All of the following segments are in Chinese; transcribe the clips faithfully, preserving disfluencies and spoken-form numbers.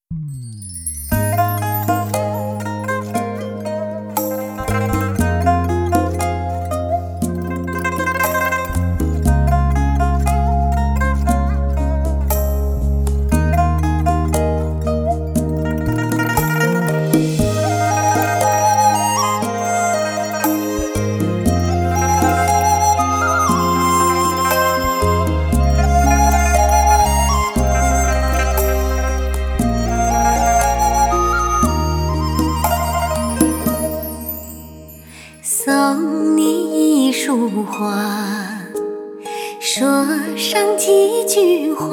送你一束花，说上几句话。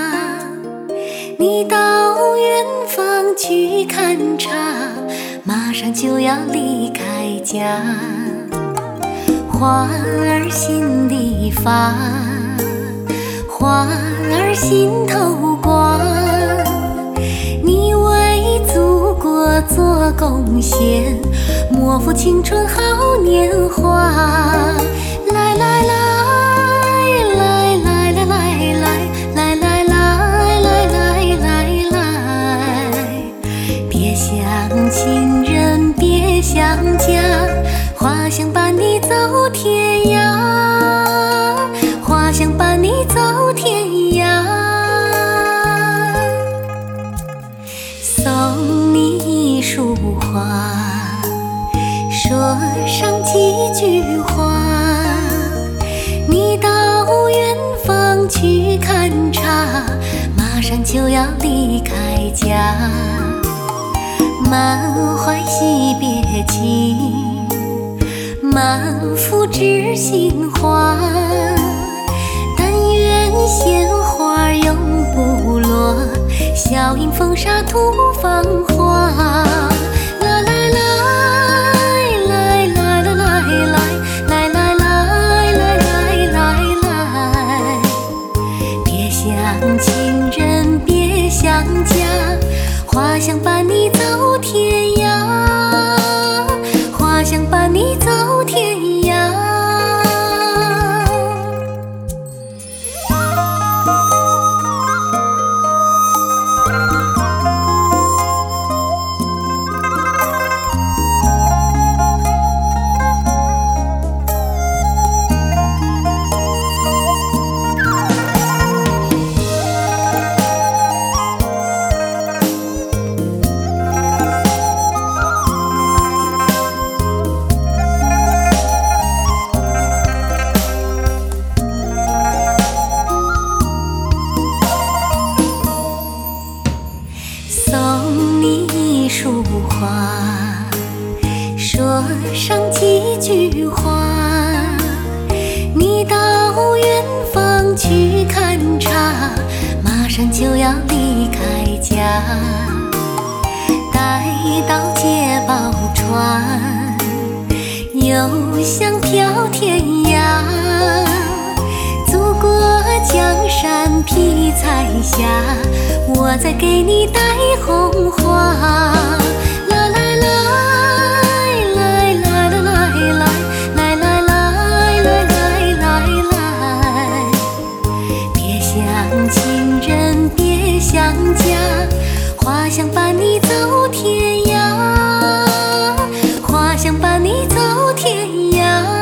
你到远方去看茶，马上就要离开家。花儿心里发，花儿心头挂。你为祖国做贡献，莫负青春好年华。来来来来来来来来来来来来来来，别想亲人别想家，花香伴你走天涯，花香伴你走天涯。送你一束花，说上几句话。你到远方去看茶，马上就要离开家。满怀惜别情，满腹知心话。但愿鲜花永不落，笑迎风沙吐芳华。啦啦啦来来来来来来来来来来，别想亲人别想家，花香伴你走天涯，花香伴你走天涯。送你一束花，说上几句话。你到远方去看茶，马上就要离开家。待到捷报传，邮箱飘天涯。祖国江山披彩霞，我再给你带红花。啦啦啦来来来来来来来来来来来，别想亲人别想家，花香伴你走天涯，花香伴你走天涯。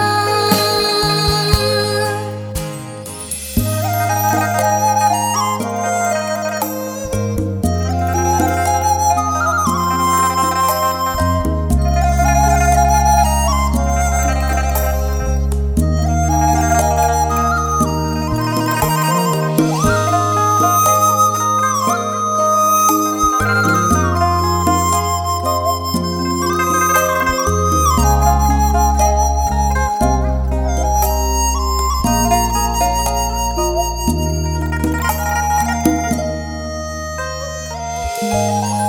you.